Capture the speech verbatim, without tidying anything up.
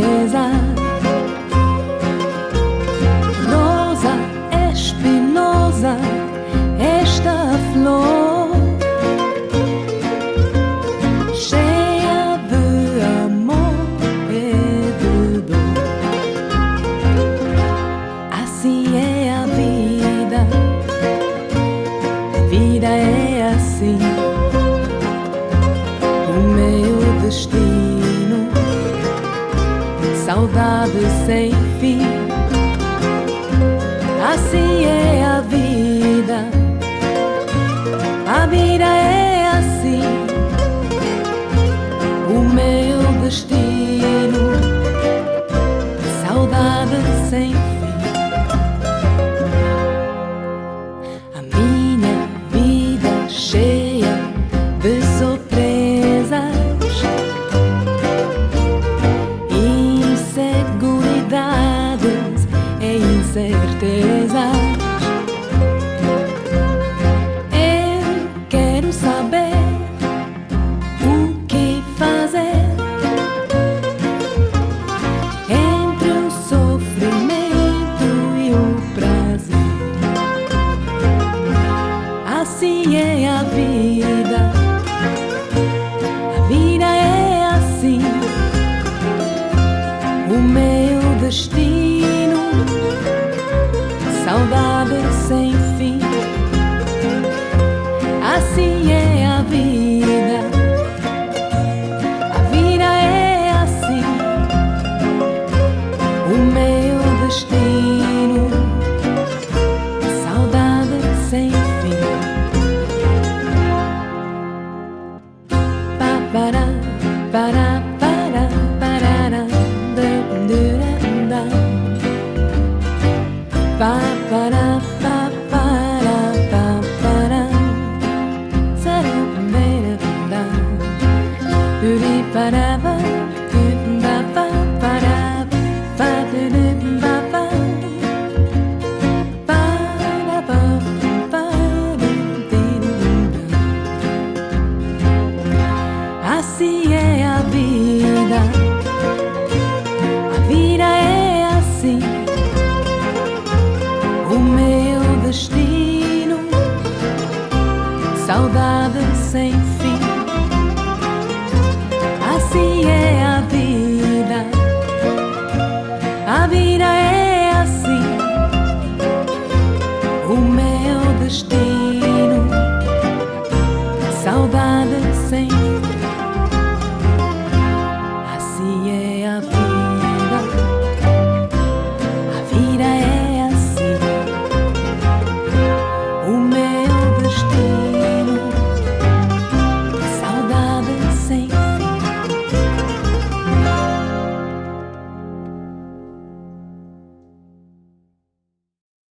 surpresa. Rosa espinosa, esta flor cheia de amor e de dor. Assim é a vida, a vida é assim. O meu destino, saudade sem fim. Assim é a vida, a vida é assim. O meu destino, saudade sem fim. A minha vida cheia de surpresas, inseguridades e incertezas. Eu quero saber o que fazer entre o sofrimento e o prazer. Assim é a vida, a vida é assim. O meu destino, saudade sem fim. Assim é a vida, a vida é assim. O meu destino, saudade sem fim. Pa para para para para dum dum dum. Pa para pa para pa para sarum dum dum. Uri para pa dum pa pa para pa dum pa pa para pa pa dum dum dum. Assim é a vida, a vida é assim. O meu destino, saudade sem fim. Assim é a vida, a vida é assim. O meu destino, saudade sem fim.